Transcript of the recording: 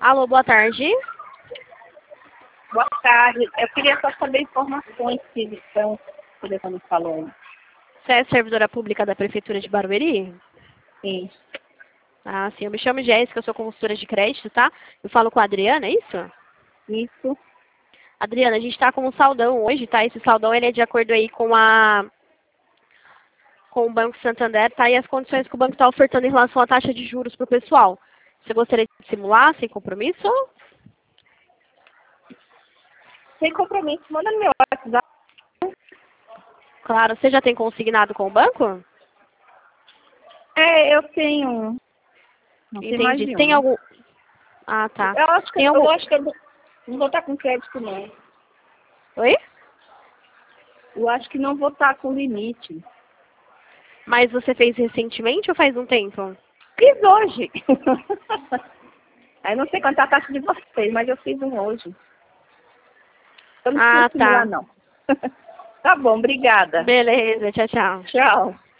Alô, boa tarde. Boa tarde. Eu queria só saber informações que estão, o telefone falou. Você é servidora pública da Prefeitura de Barueri? Sim, Ah, sim. Eu me chamo Jéssica, eu sou consultora de crédito, tá? Eu falo com a Adriana, é isso? isso. Adriana, a gente tá com um saldão hoje, tá? Esse saldão, ele é de acordo aí com o Banco Santander, tá? E as condições que o banco está ofertando em relação à taxa de juros para o pessoal. Você gostaria de simular sem compromisso? Sem compromisso, manda no meu WhatsApp. Claro. Você já tem consignado com o banco? É, eu tenho. Não tem mais Entendi. de um, Tem né? algum... Ah, tá. Eu acho que Tem eu algum... acho que eu não vou estar com crédito, não. Oi? Eu acho que não vou estar com limite. Mas você fez recentemente ou faz um tempo? Fiz hoje. Aí não sei quanto é a taxa de vocês, mas eu fiz um hoje. Eu não Ah, preciso simular, tá. não. Tá bom, obrigada. Beleza, tchau, tchau. Tchau.